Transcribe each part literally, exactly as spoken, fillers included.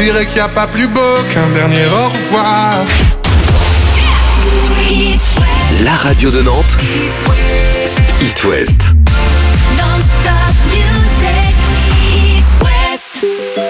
dirais qu'il n'y a pas plus beau qu'un dernier au revoir. La radio de Nantes, It West. Non-stop music, It West.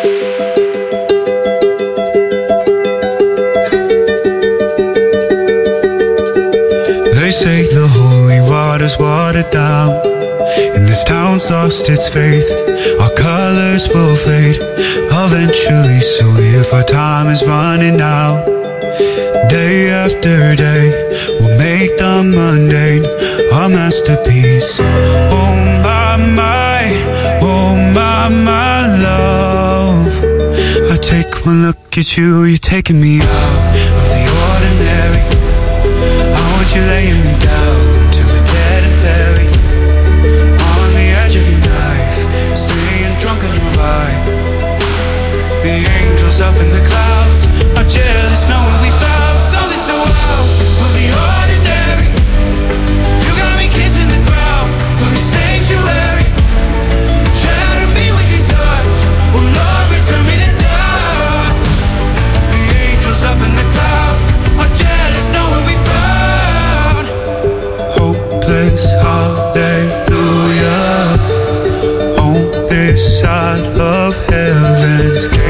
They say the holy water's watered down, and this town's lost its faith. Our colors will fade eventually, so if our time is running out, day after day, we'll make the mundane our masterpiece. Oh my, my, oh my, my love, I take one look at you, you're taking me out of the ordinary. I want you laying me down to a dead and buried, on the edge of your knife, staying drunk on your vibe. The angels up in the clouds are jealous knowing we found something so out of the ordinary. You got me kissing the ground of the sanctuary. Shatter me with your touch, oh Lord, return me to dust. The angels up in the clouds are jealous knowing we found hopeless hallelujah on this side of heaven's gate.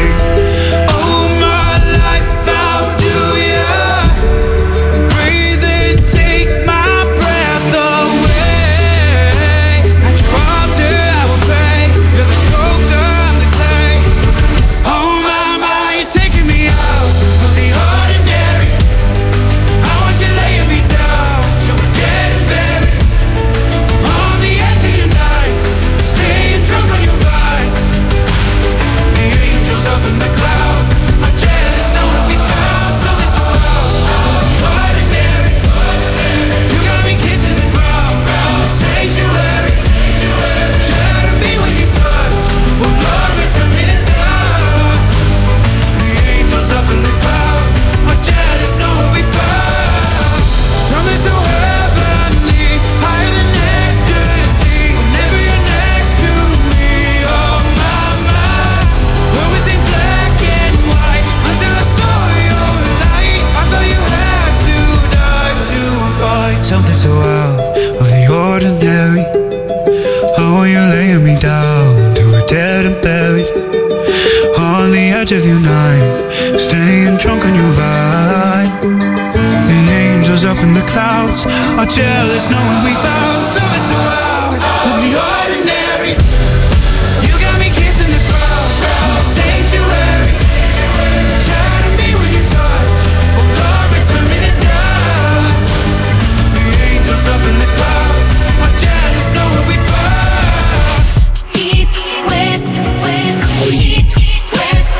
Something so out of the ordinary. Oh, you're laying me down to a dead and buried, on the edge of your night, staying drunk on your vibe. The angels up in the clouds are jealous knowing we found something so out of the ordinary. You got me kissing the ground of the sanctuary. Shatter me with your touch, oh Lord, return me to dust. Up in the clouds, are jealous knowing we found It West, It West.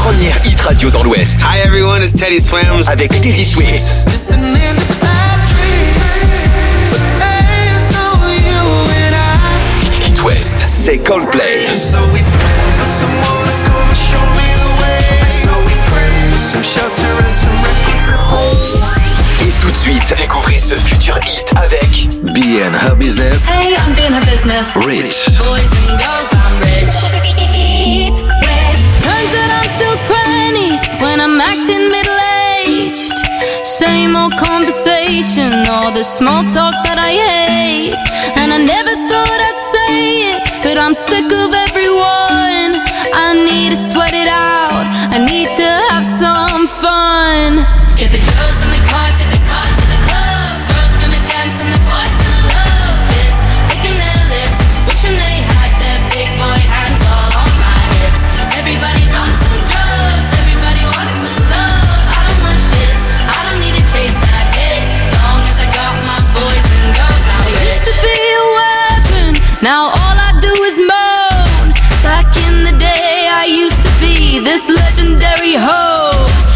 première hit radio dans l'Ouest. Hi everyone, it's Teddy Swims avec Teddy Swims. Hit West, c'est Coldplay. Et tout de suite, découvrez ce futur hit avec B and Her Business. Hey, I'm B and Her Business. Rich. Boys and girls, I'm rich. It West. Turns out I'm still twenty when I'm acting middle-aged. Same old conversation, all the small talk that I hate. And I never thought I'd say it, but I'm sick of everyone. I need to sweat it out, I need to have some fun. Get the girls in the car, take the car to the club. Girls gonna dance and the boys gonna love this. Licking their lips, wishing they had their big boy hands all on my hips. Everybody's on some drugs, everybody wants some love. I don't want shit, I don't need to chase that hit. Long as I got my boys and girls, I'm rich. I used to be a weapon, now all I do is moan. Back in the day I used to be this legendary hoe.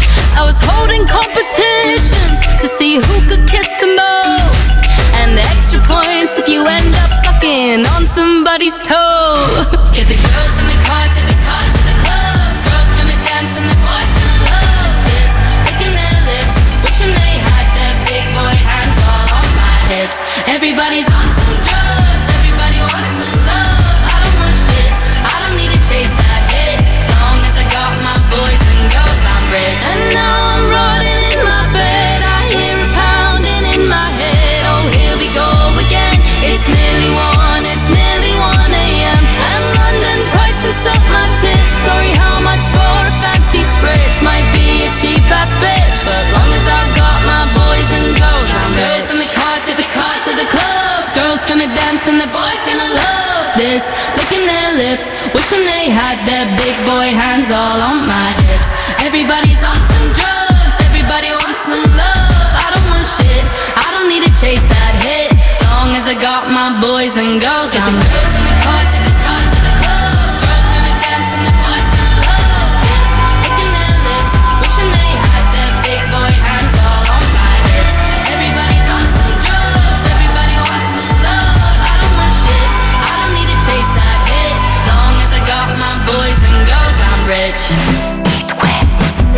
I was holding competitions to see who could kiss the most, and the extra points if you end up sucking on somebody's toe. Get the girls in the car, take the car to the club. Girls gonna dance and the boys gonna love this. Licking their lips, wishing they had their big boy hands all on my hips. Everybody's on some drugs, everybody wants some love. I don't want shit, I don't need to chase that hit. Long as I got my boys and girls, I'm rich. And now I'm rotting in my bed, I hear it pounding in my head. Oh, here we go again. It's nearly one, it's nearly one a.m. And London price can suck my tits. Sorry, how much for a fancy spritz? Might be a cheap ass bitch, but long as I got my boys and girls, I'm girls in the car, to the car, to the club. Girls gonna dance and the boys gonna love this. Licking their lips, wishing they had their big boy hands all on my hips. Everybody's on some drugs, everybody wants some love. I don't want shit, I don't need to chase that hit. Long as I got my boys and girls, I'm girls in the car, to the car, to the club. Girls gonna dance and the boys gonna love this. Licking their lips, wishing they had their big boy hands all on my hips. Everybody's on some drugs, everybody wants some love. I don't want shit, I don't need to chase that hit. Long as I got my boys and girls, I'm rich. It West.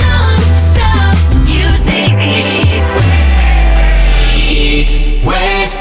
Non-stop music. It West. Hit West.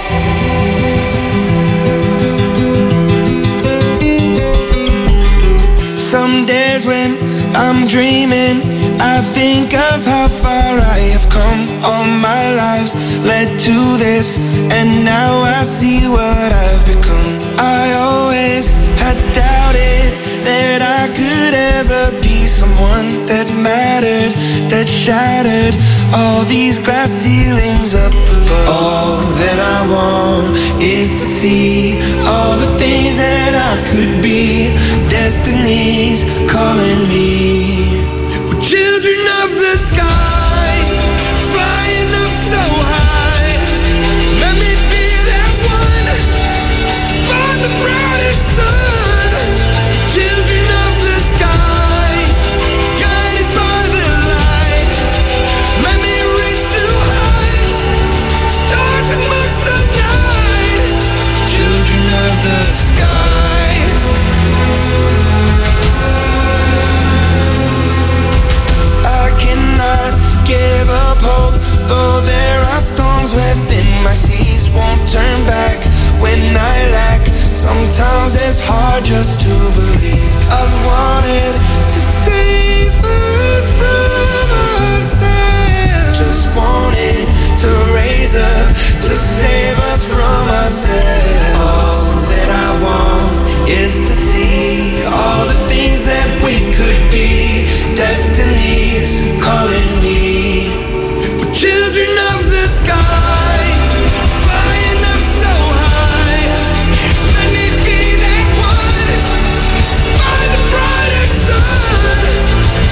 Some days when I'm dreaming, I think of how far I have come. All my lives led to this, and now I see what I've become. I always had doubted that I could ever be someone that mattered, that shattered all these glass ceilings up above. All that I want is to see all the things that I could be. Destiny's calling me. We're children of the sky, flying up so high. Let me be that one to find the brightest sun. Children of the sky, guided by the light. Let me reach new heights, stars amongst the night. Children of the sky. I cannot give up hope, though there are storms within my seas. Won't turn back when I lack. Sometimes it's hard just to believe. I've wanted to save us from ourselves. Just wanted to raise up to save us from ourselves. All that I want is to see all the things that we could be. Destiny's calling me. We're children of the sky, flying up so high. Let me be that one to find the brightest sun.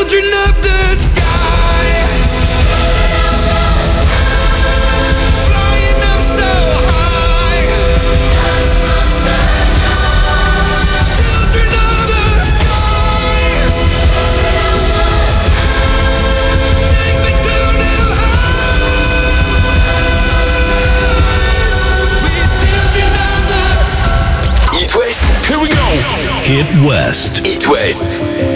children of the sky, flying up so high. Children of the sky, take me to new heights. We're children of the It West. Here we go. Hit West. It West.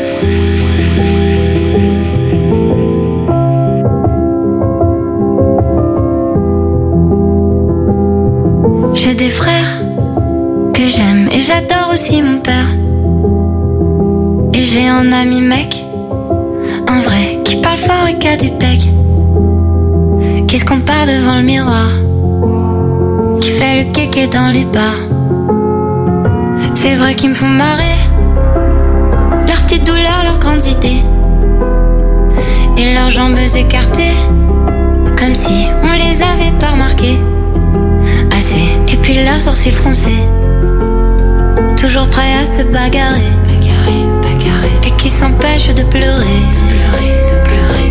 J'ai des frères que j'aime et j'adore aussi mon père. Et j'ai un ami mec, un vrai, qui parle fort et qui a des pecs, qui se compare devant le miroir, qui fait le kéké dans les bars. C'est vrai qu'ils me font marrer, leurs petites douleurs, leurs grandes idées, et leurs jambes écartées, comme si on les avait pas remarquées. Assez, et puis leurs sourcils froncés, toujours prêts à se bagarrer, bagarrer, bagarrer, et qui s'empêchent de pleurer, de pleurer, de pleurer.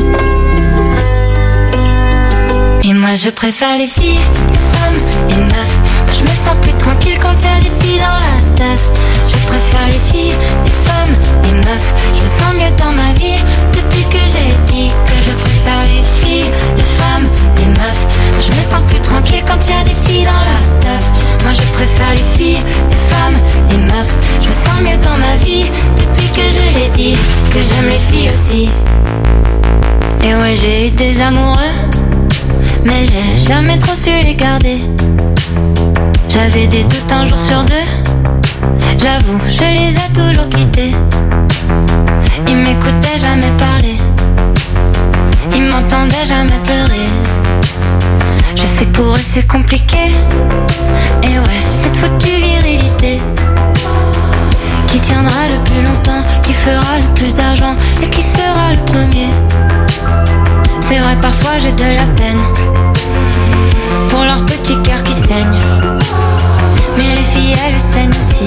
Et moi je préfère les filles, les femmes, les meufs. Moi je me sens plus tranquille quand y a des filles dans la teuf. Je préfère les filles, les femmes, les meufs. Je me sens mieux dans ma vie depuis que j'ai dit que je préfère les filles, les femmes, les meufs. Moi je me sens plus tranquille quand y a des filles dans la teuf. Moi je préfère les filles, les femmes, les meufs. Je me sens mieux dans ma vie depuis que je l'ai dit que j'aime les filles aussi. Et ouais, j'ai eu des amoureux, mais j'ai jamais trop su les garder. J'avais des doutes un jour sur deux, j'avoue, je les ai toujours quittés. Ils m'écoutaient jamais parler, ils m'entendaient jamais pleurer. Je sais que pour eux c'est compliqué, et ouais, cette foutue virilité qui tiendra le plus longtemps, qui fera le plus d'argent et qui sera le premier. C'est vrai, parfois j'ai de la peine pour leur petit cœur qui saigne, mais les filles elles saignent aussi.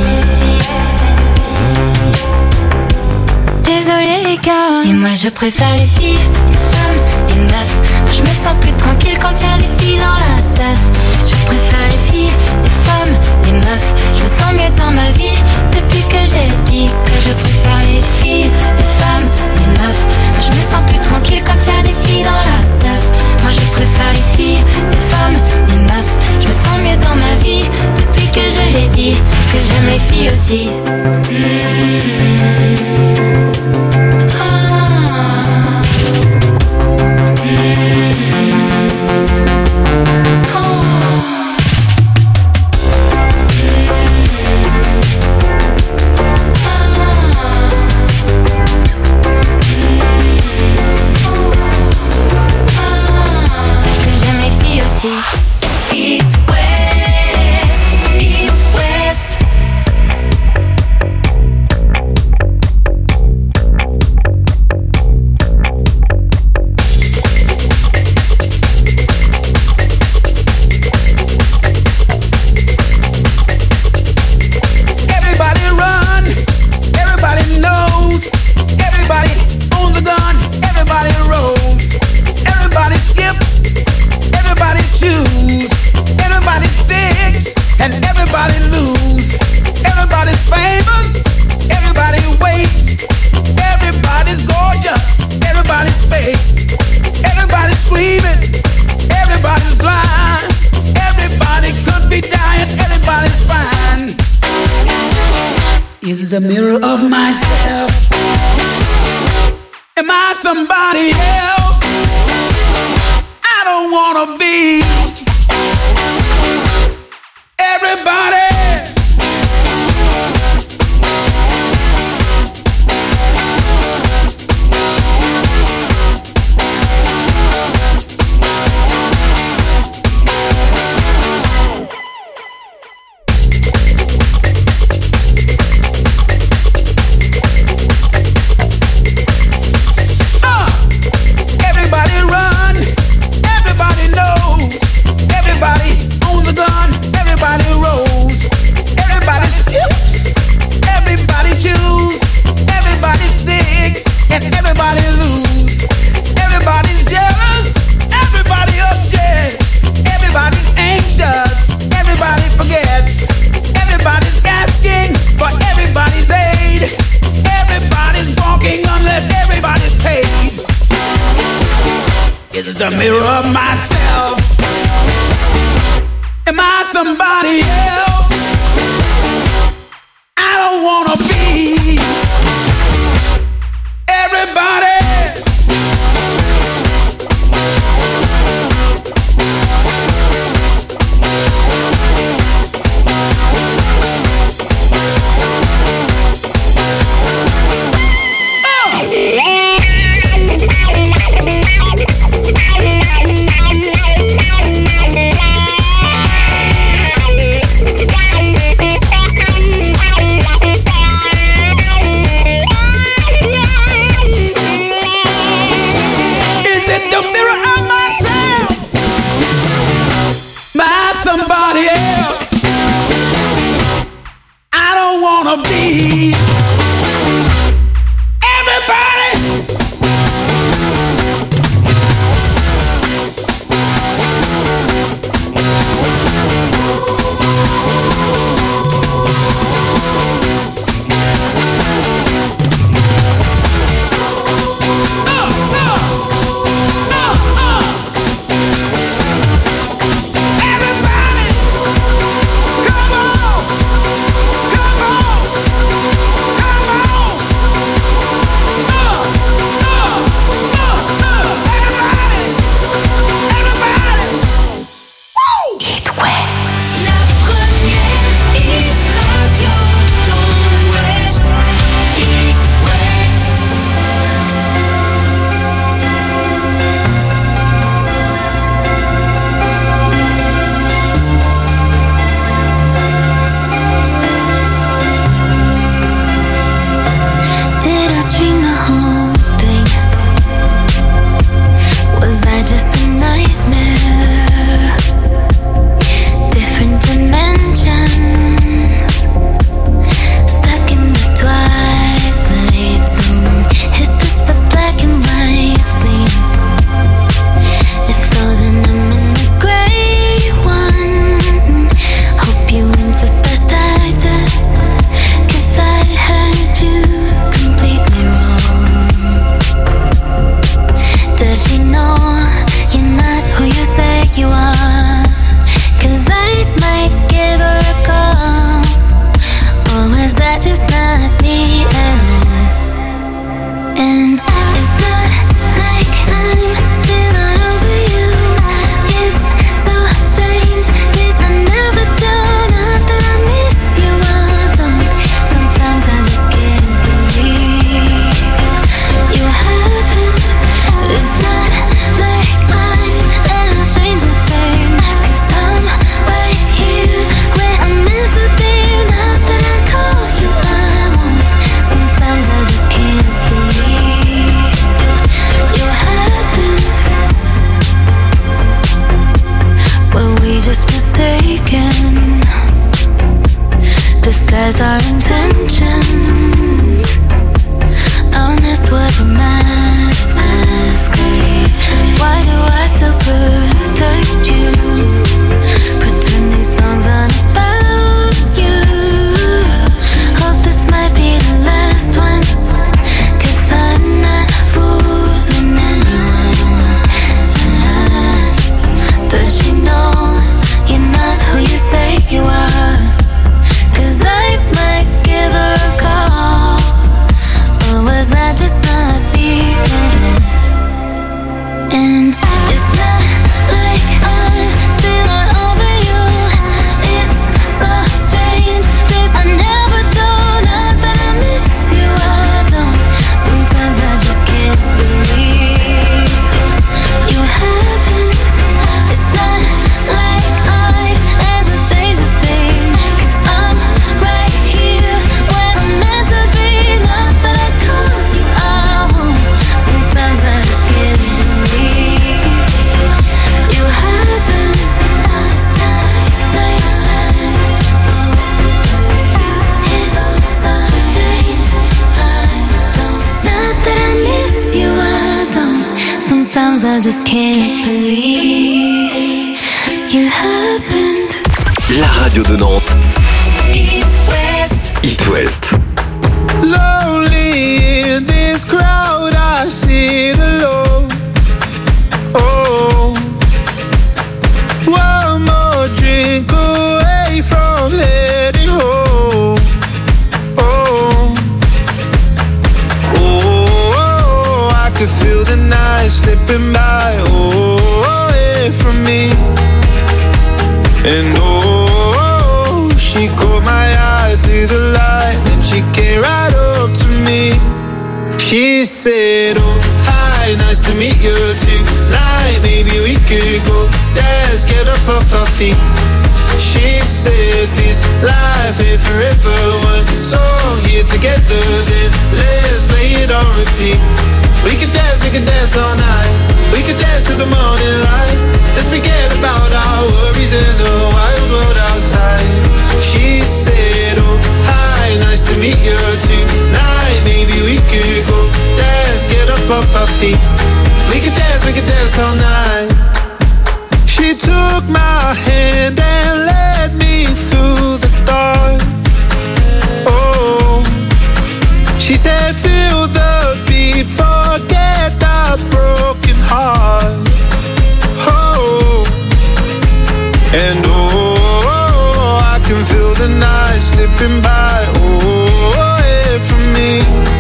Désolé les gars, et moi je préfère les filles, les femmes, les meufs. Moi je me sens plus tranquille quand y a des filles dans la teuf. Je préfère les filles, les femmes, les meufs. Je me sens mieux dans ma vie depuis que j'ai dit que je préfère les filles, les femmes, les meufs. Moi je me sens plus tranquille quand y a des filles dans la teuf. Moi je préfère les filles, les femmes, les meufs. Je me sens mieux dans ma vie depuis que je l'ai dit que j'aime les filles aussi. Mmh. Eat West, Eat West. Everybody run, everybody knows, everybody owns a gun, everybody rolls, everybody skip, everybody choose, everybody sticks, and everybody lose. Everybody's famous, everybody waits, everybody's gorgeous, everybody's fake, everybody's screaming, everybody's blind, everybody could be dying, everybody's fine. Is the mirror of myself? Am I somebody else? I don't wanna be everybody. Uh, everybody run, everybody knows, everybody owns a gun, everybody rolls, is the mirror of myself. Am I somebody else? I don't wanna be everybody. Be everybody. Disguise our intentions. Honest was a mask. Why do I still protect you? Pretend these songs aren't about you. Hope this might be the last one, 'cause I'm not fooling anyone. Does she know you're not who you say you are? 'Cause I might give her a call. Or was I just not being it? And it's not like I'm still not over you. It's so strange, this I never do. Not that I miss you, I don't. Sometimes I just can't believe you happened. It's not like I ever changed a thing, 'cause I'm right here where I'm meant to be. Not that I call you, I won't. Sometimes I just can't believe you happened. It's not like it's so strange, I don't. Not that I miss you, I don't. Sometimes I just can't believe you happened. La radio de Nantes. It West. It West. Lonely in this crowd, I sit alone. Oh, could feel the night slipping by, oh, away from me. And oh, she caught my eye through the light, and she came right up to me. She said, oh, hi, nice to meet you tonight. Maybe we could go dance, get up off our feet. She said this life ain't forever, one song here together, then let's play it on repeat. We could dance, we could dance all night. We could dance till the morning light. Let's forget about our worries in the wild world outside. She said, oh, hi, nice to meet you tonight. Maybe we could go dance, get up off our feet. We could dance, we could dance all night. She took my hand and led me through the dark. Oh, she said, feel the beat, forget our broken heart. Oh, and oh, I can feel the night slipping by, oh, away from me.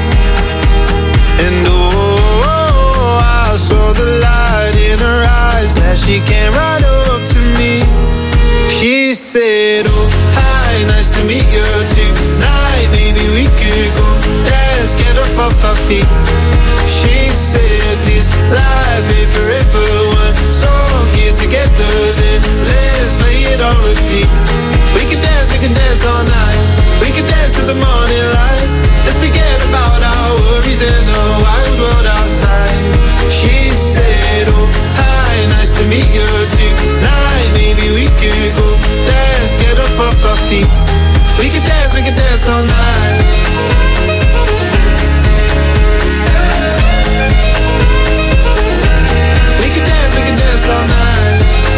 And oh, I saw the light in her eyes, glad she came right up to me. She said, oh, hi, nice to meet you tonight. Maybe we could go dance, get up off our feet. She said this life ain't forever, one song here together, then let's play it on repeat. We can dance, we can dance all night. We can dance till the morning light. Let's forget about our worries in the wild world outside. She said, oh, hi, nice to meet you tonight. Maybe we could go dance, get up off our feet. We can dance, we can dance all night. We can dance, we can dance all night.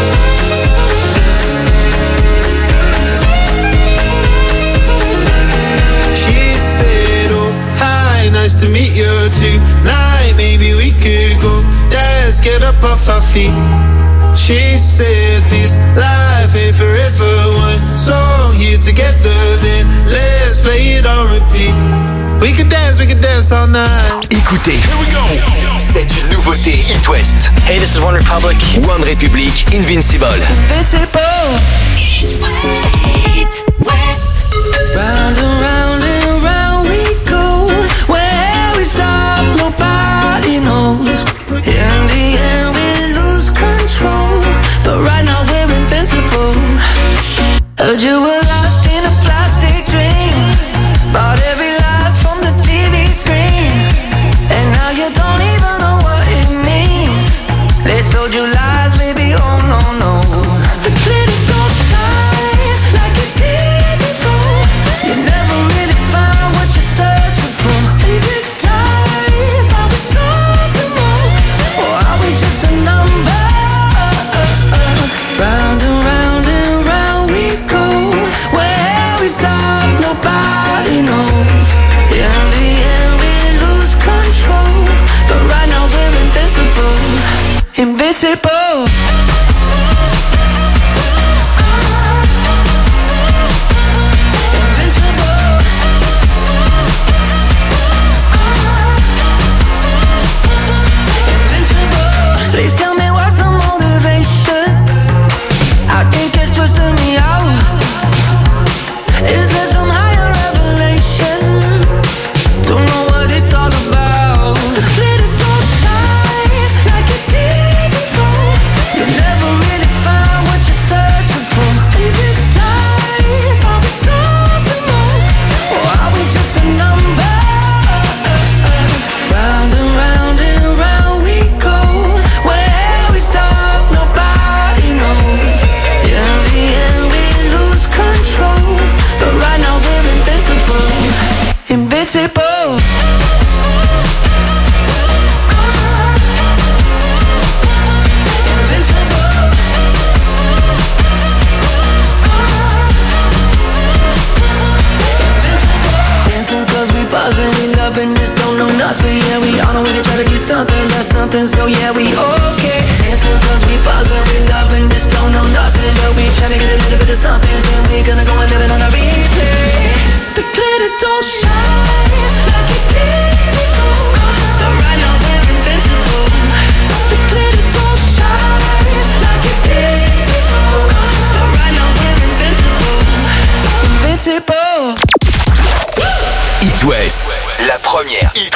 She said, oh, hi, nice to meet you tonight. Maybe we could go dance, get up off our feet. She said this life ain't forever, one song here together, then let's play it on repeat. We can dance, we can dance all night. Écoutez, here we go. C'est une nouveauté It West. Hey, this is One Republic. One Republic, Invincible. Invincible. It West. Round and round and round we go. Where we stop, nobody knows. In the end, we lose control. But right now we're invincible. Heard you were lost in a plastic dream. Bought every lie from the T V screen. And now you don't even know what it means. They sold you lies, baby, oh no, no. The glitter don't shine like it did before. You never really find what you're searching for. In this life, are we something more? Or are we just a number? Round and round and round we go. Where we stop, nobody knows. In the end, we lose control. But right now we're invincible. Invincible. Please tell me what's the motivation. I think it's twisting me out. Is there some higher revelation? Don't know what it's all about. The glitter don't shine like it did before. You never really find what you're searching for. In this life, are we something more? Or are we just a number? Round and round and round we go. Where we stop, nobody knows. In the end, we lose control. But right now we're invincible. Invincible. Dancing cause we buzzing, we loving this, don't know nothing. Yeah, we on our way to try to be something, that's something, so yeah, we okay. Dancing cause we buzzing, we loving this, don't know nothing. But we tryna get a little bit of something, then we gonna go and live it on a replay. The glitter don't shine like it did before. But right now we're invincible.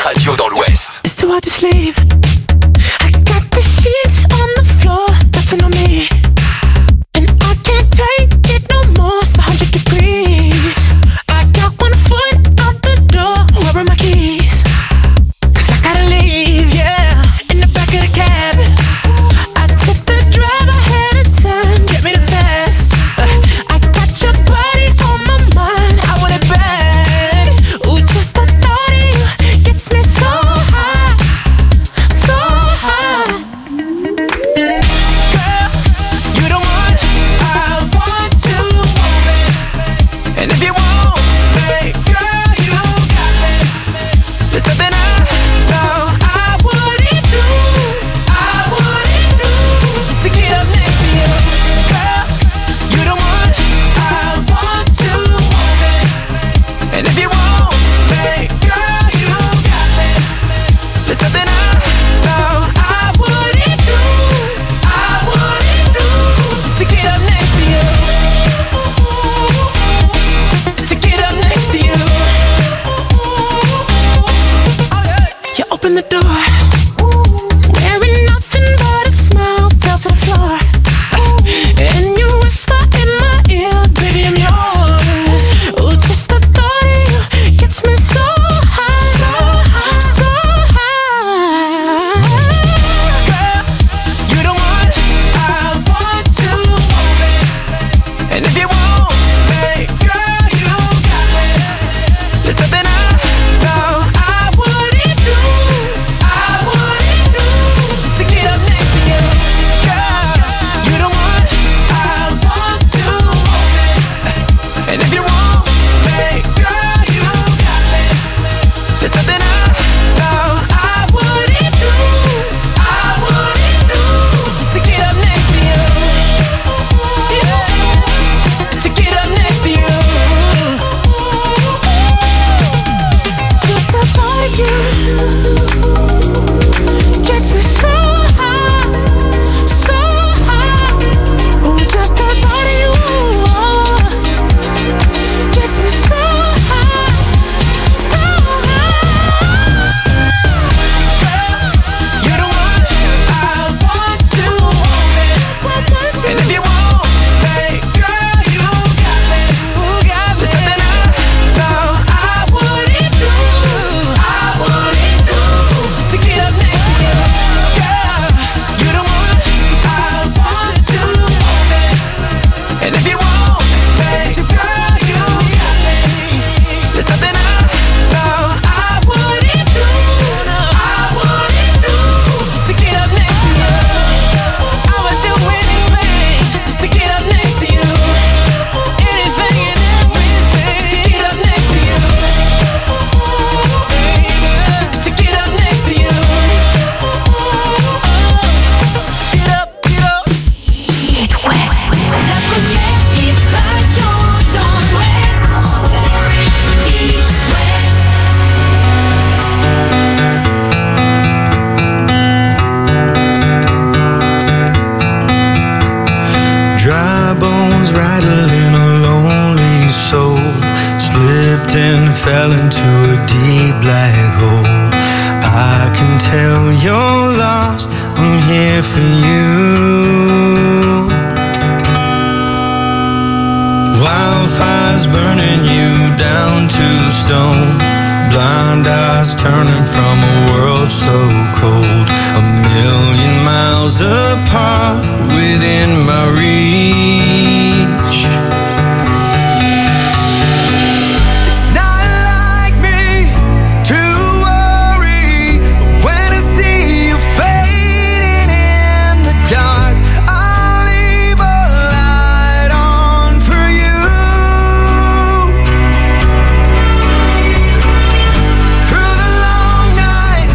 radio dans l'Ouest. It's too hard to sleep. I got the sheets on the floor, nothing on me. And I can't take it no more, it's one hundred degrees. I got one foot out the door, where are my keys? Cause I gotta leave, yeah, in the back of the cab. I took the drive ahead of time, get me the fast. I got your body on my mind, I want it bad. Ooh, just the thought of you gets me so high, so high. Girl, you the one I want to want me. And if you want me, girl, you got me. There's nothing I know I wouldn't do, I wouldn't do, just to get up next to you. Girl, you the one I want to want me. And if you want me, girl, you got me. There's nothing I know I wouldn't do, I wouldn't do, just to get up next to you. Just to get up next to you. You open the door, wearing nothing but a smile, fell to the floor. And you whisper in my ear, baby, I'm yours. Ooh, just the thought of you gets me so high, so high. Girl, you the one I want to want me. And if you want me, girl, you got me. There's nothing I know I wouldn't do, I wouldn't do, just to get up next to you. Girl, you the one I want to want me. And if you want me, girl, you got me. There's nothing I know I wouldn't do, I wouldn't do, just to get up next to you. Yeah, just to get up next to you. Just the thought of you gets me so high, so high. Ooh, just the thought of you gets me so high, so high. Girl, you're the one I want to want me. And if you want me, girl, you got me. There's nothing I know I wouldn't do, I wouldn't do, just to get up next to you. Girl, you're the one I want to want me. And if you want me, girl, you got me. There's nothing I know I wouldn't do, I wouldn't do, just to get up next to you. I would do anything just to get up next to you. Anything and everything just to get up next to you. Baby, just to get up next to you. Get up, get up. Hit West. La première hit radio dans l'Ouest. Hit West. Dry bones rattling a lonely soul, slipped and fell into a deep black hole. I can tell you're lost, I'm here for you. Wildfires burning you down to stone, blind eyes turning from a world so cold. A million miles apart within my reach. It's not like me to worry, but when I see you fading in the dark, I'll leave a light on for you. Through the long night,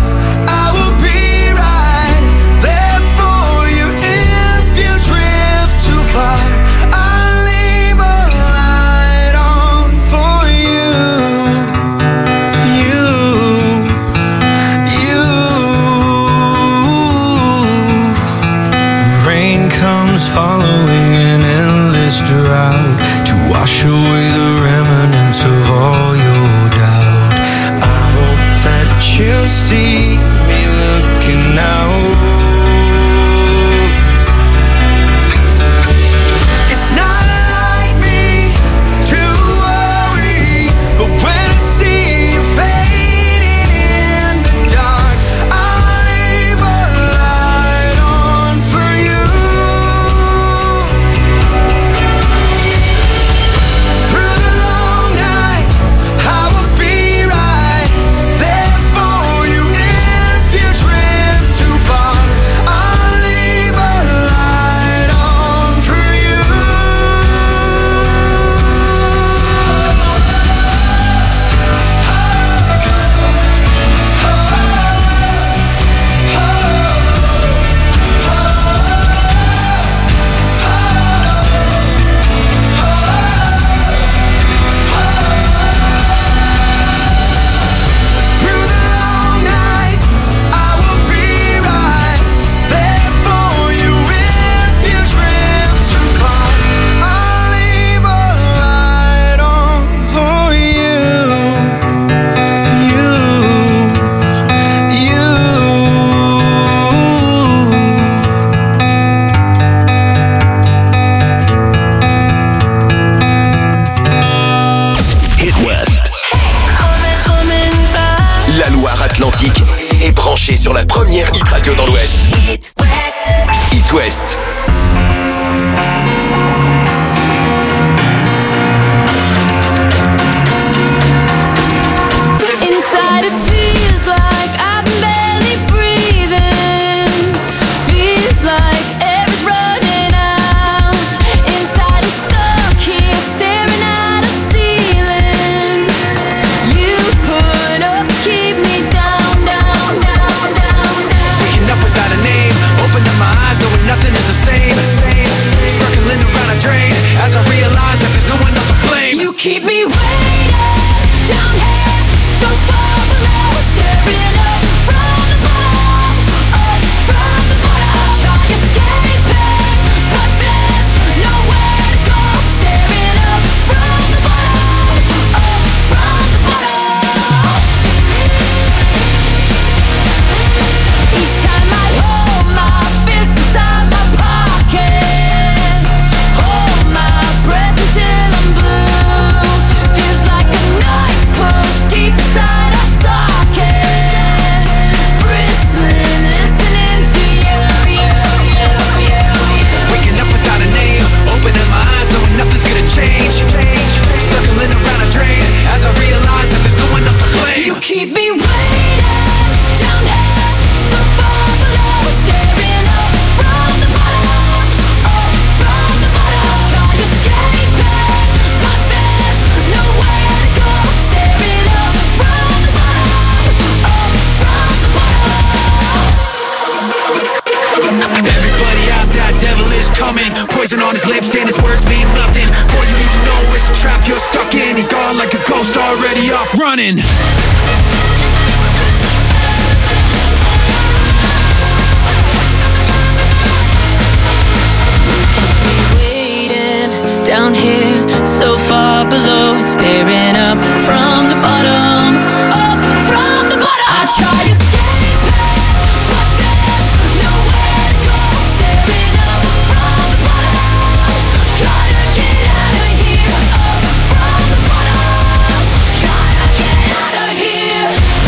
keep me looking out. It's not like me to worry, but when I see you fading in the dark, I'll leave a light on for you. Through the long nights, I will be right there for you. If you drift too far, I'll leave a light on for you. Through the long nights, I will be right there for you. If you drift too far, I'll leave a light on for you. You, you. Hit West. La Loire-Atlantique est branchée sur la première hit radio dans l'Ouest. Hit West. Inside it feels like I'm barely breathing. Feels like air's running out. Inside I'm stuck here staring at a ceiling. You put up to keep me down, down, down, down, down. Waking up without a name, opening my eyes knowing nothing is the same. Circling around a drain as I realize that there's no one else to blame. You keep me waiting down here, so far below, staring up from the bottom, up from the bottom. Try escaping, but there's nowhere to go. Staring up from the bottom, up from the bottom. Each time I hold my fist inside my pocket, hold my breath until I'm blue. Feels like a knife pushed deep inside a socket. Bristling, listening to you, you, you, you, you. Waking up without a name, opening my eyes knowing nothing's gonna change. Circling around a drain as I realize that there's no one else to blame. You keep me waiting down here, so far below, staring up from the bottom, up from the bottom. Try escaping, but there's nowhere to go. Staring up from the bottom, up from the bottom. Everybody out there, devil is coming. Poison on his lips and his words mean nothing. Before you even know it's a trap you're stuck in. He's gone like a ghost already off running. Waiting down here, so far below, staring up from the bottom, up from the bottom. I try escaping, but there's nowhere to go. Staring up from the bottom, gotta get out of here. Up from the bottom, gotta get out of here.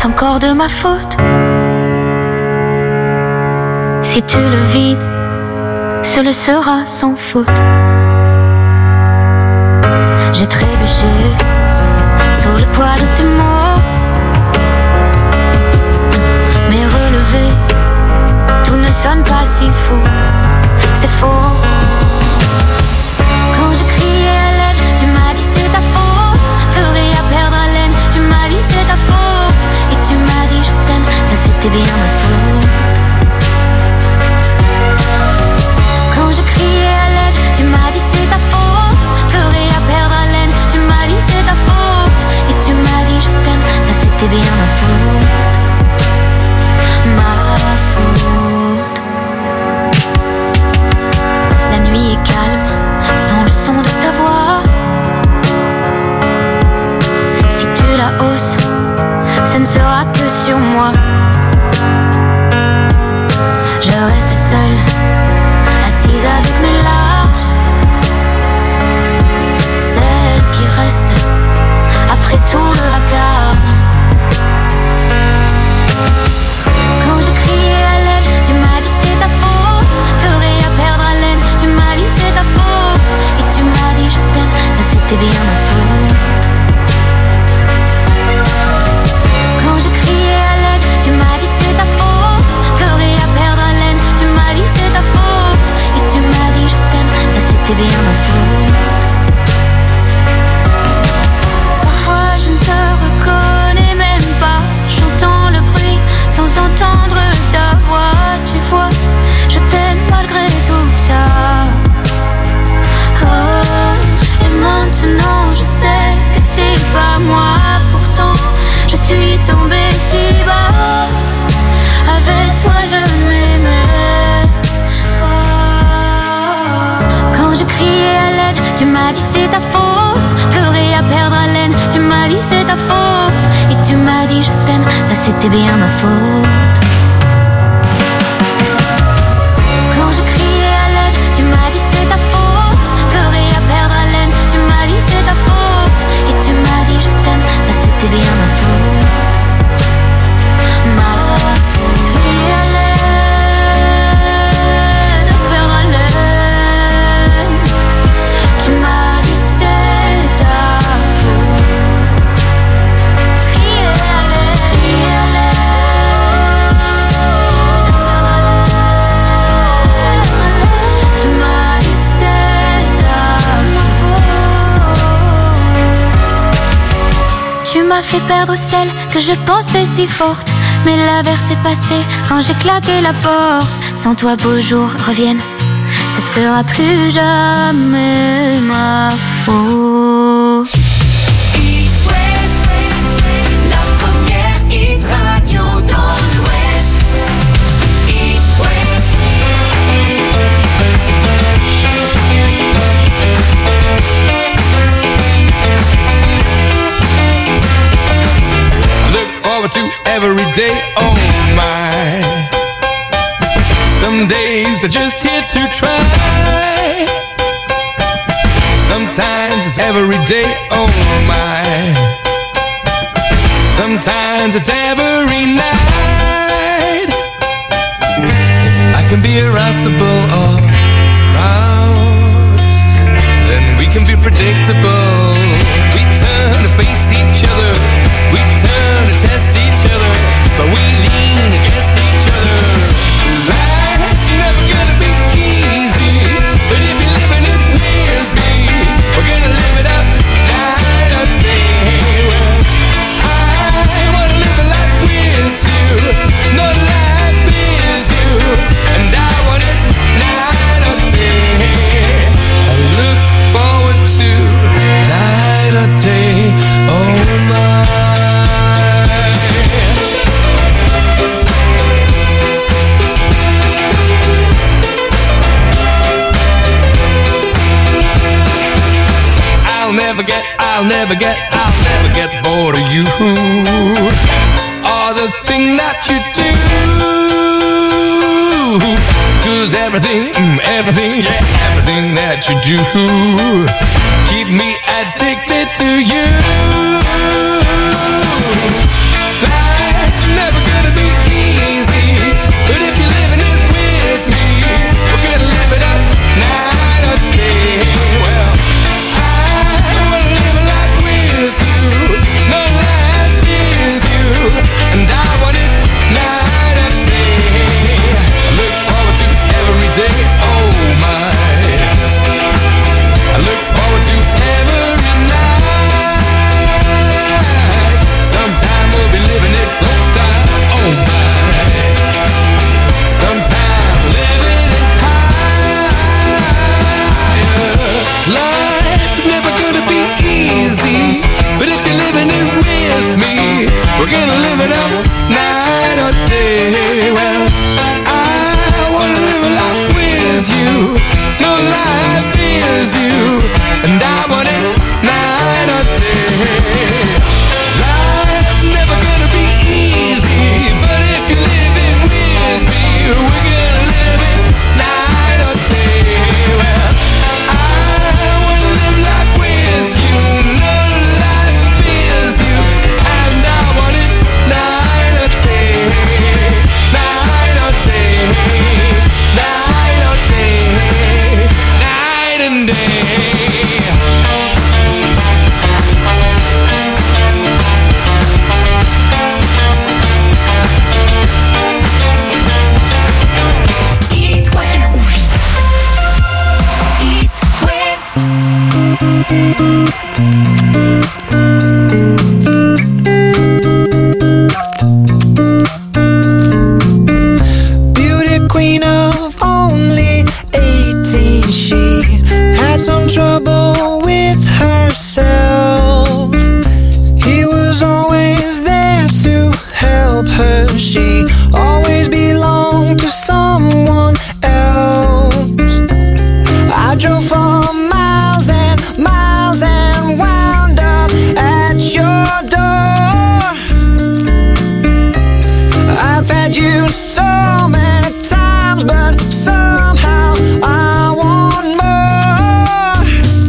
est-ce encore de ma faute? Si tu le vides, ce le sera sans faute. J'ai trébuché sous le poids de tes mots, mais relevé, tout ne sonne pas si faux. C'est faux. Quand je criais à l'aide, tu m'as dit c'est ta faute. Plus rien perdre haleine, tu m'as dit c'est ta faute. Et tu m'as dit je t'aime, ça c'était bien ma faute. Quand je criais à l'aide, tu m'as dit c'est ta faute. Plus rien perdre haleine, tu m'as dit c'est ta faute. Et tu m'as dit je t'aime, ça c'était bien ma faute. Ma faute. La nuit est calme, sans le son de ta voix. Si tu la hausses, ce ne sera que sur moi. Je reste seule, assise avec mes larmes, celle qui reste après tout le vacarme. Quand je criais à l'aide, tu m'as dit c'est ta faute. Plus rien perdre haleine, tu m'as dit c'est ta faute. Et tu m'as dit je t'aime, ça c'était bien ma faute. Quand je criais à l'aide, tu m'as dit c'est ta faute. Plus rien perdre haleine, tu m'as dit c'est ta faute. Et tu m'as dit je t'aime, ça c'était bien ma faute. Parfois je ne te reconnais même pas, j'entends le bruit sans entendre ta voix. Tu vois, je t'aime malgré tout ça. Oh, et maintenant je sais que c'est pas moi. Pourtant je suis tombée si bas. Avec toi je ne m'aimais pas. Quand je criais à l'aide, tu m'as dit c'est ta faute. Pleurer à perdre haleine, tu m'as dit c'est ta faute. Et tu m'as dit je t'aime, ça c'était bien ma faute. Quand je criais à l'aide, tu m'as dit c'est ta faute. Pleurer à perdre haleine, tu m'as dit c'est ta faute. Et tu m'as dit je t'aime, ça c'était bien ma faute. Ma faute. Crier à l'aide, perdre haleine, tu m'as dit c'est ta faute. Crier à l'aide, crier à l'aide, tu m'as dit c'est ta faute. Tu m'as fait perdre celle que je pensais si forte. Mais l'averse est passée quand j'ai claqué la porte. Sans toi beaux jours reviennent, ce sera plus jamais ma faute. It West, la première hit radio dans l'Ouest. It West. Look forward to every day, oh my. Some days are just here to try. Sometimes it's every day, oh my. Sometimes it's every night. If I can be irascible or proud, then we can be predictable. We turn to face each other, we turn to test each other, but we lean against each other. Life never gonna be easy, but if you're living it with me, we're gonna live it up night or day. Well, I wanna live a life with you, no life is you, and I want it night or day. I look forward to night or day, oh my. I'll never get, I'll never get, I'll never get bored of you, or the thing that you do. Cause everything, mm, everything, yeah, everything that you do keep me addicted to you. Life and I want it night or day. Life's never gonna be easy, but if you're living with me, we're gonna live it night or day. Well, I wanna live life with you, know life feels you, and I want it night or day, night or day, night or day, night and day. Beauty queen of only eighteen, she had some trouble with herself. He was always there to help her. She always belonged to someone else. I drove for miles and miles and wound up at your door. I've had you so many times, but somehow I want more.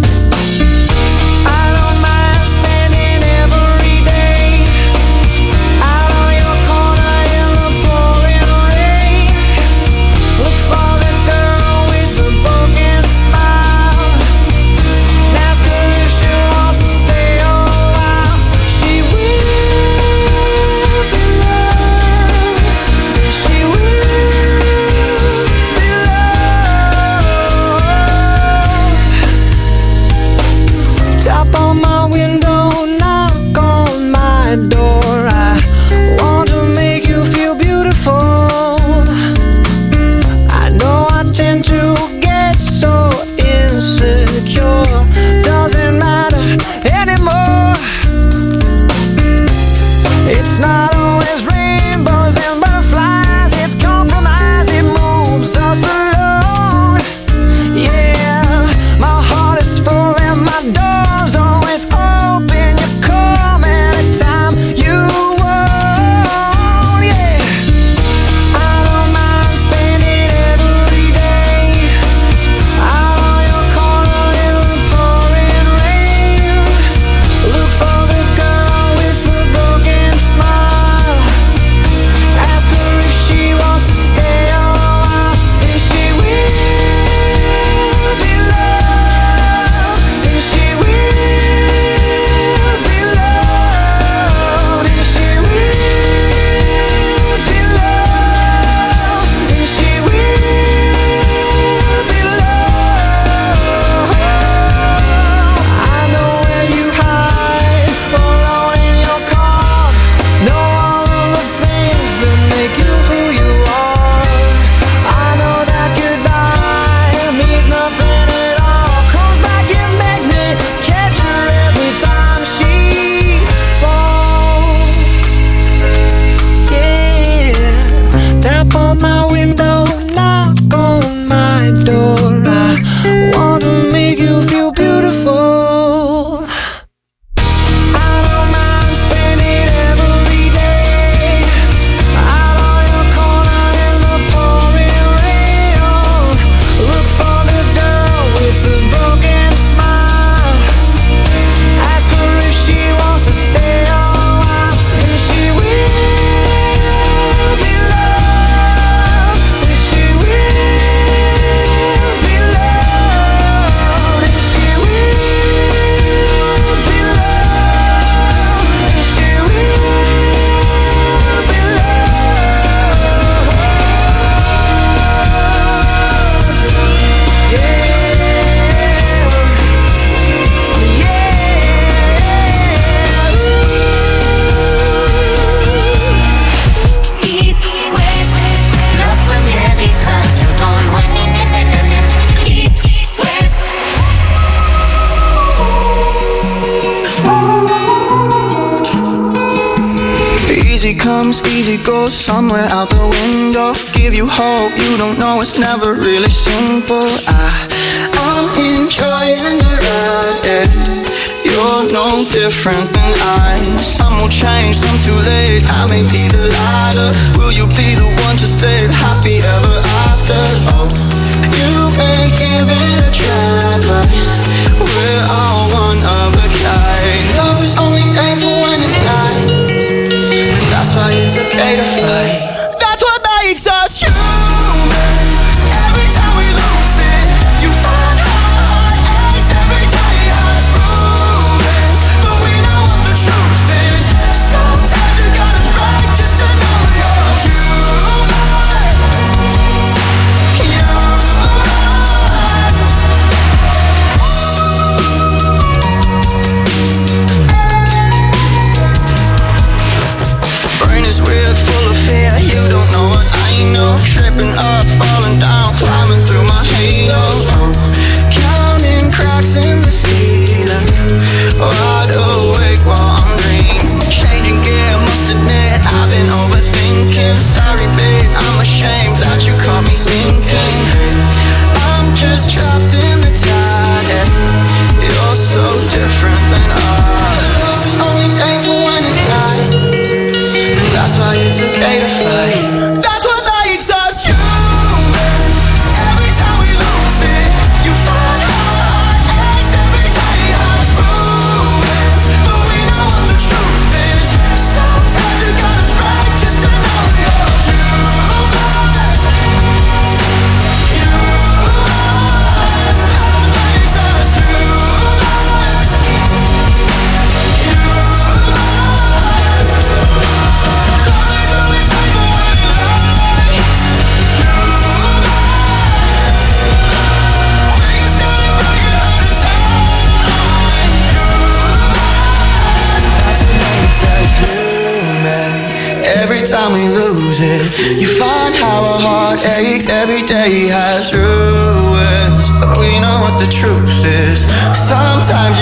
I don't mind spending every day out on your corner in the pouring rain. Look for the girl with the broken smile and ask her if she wants to stay a while. She will be loved. She will be loved. Tap on my window, knock on my door. I want to make you feel beautiful. I know I tend to get so insecure. Doesn't matter anymore. It's not always rainbows and butterflies. It's compromise, it moves us along. Yeah, my heart is full and my door's always open. You come anytime you want. Yeah, I don't mind spending every day out on your corner in the pouring rain. Look for the girl with the broken smile. Ask her if she wants to stay a while, and she will be loved, and she will be loved, and she will be loved, and she will be loved. I know where you hide, alone in your car. Know all of the things that make you who you are. I know that goodbye means nothing at all. Comes back and makes me catch her every time she falls. Yeah, tap on my window, knock on my door. I want to make you feel beautiful. I don't mind spending every day out on your corner in the pouring rain. Look for the girl with the broken smile. Ask her if she wants to stay a while, and she will be loved, and she will be loved, and she will be loved, and she will be loved. Yeah, yeah. It West, la première hit radio dans l'Ouest. It West. Easy comes, easy goes, somewhere out the window. Give you hope, you don't know it's never really simple. I, I I'm enjoying the ride, yeah. You're no different than I. Some will change, some too late. I may be the lighter. Will you be the one to say happy ever after? Oh, you may give it a try, but we're all one of a kind. Love is only painful when it lies. That's why it's okay to fight. That's what makes us human. Every time we lose it, you find heart aches. Every day has rumors, but we know what the truth is. Sometimes you gotta break just to know you're human. Human. Brain is weird, full of fear. You don't know what I know. Tripping up, falling down, climbing through my halo. Counting cracks in the ceiling, wide awake while I'm dreaming. Changing gear, must admit I've been overthinking. Sorry babe, I'm ashamed that you caught me sinking. I'm just trapped in the tide, yeah. You're so different than I. Love is only painful when it lies. That's why it's okay to fight. That's what makes us human. Every time we lose it, you find heart aches. Every day has rumors, but we know what the truth is. Sometimes you gotta break just to know you're human. Human. Makes us human. Every time we lose it, you find how our heart aches. Every day has ruins, but we know what the truth is. Sometimes you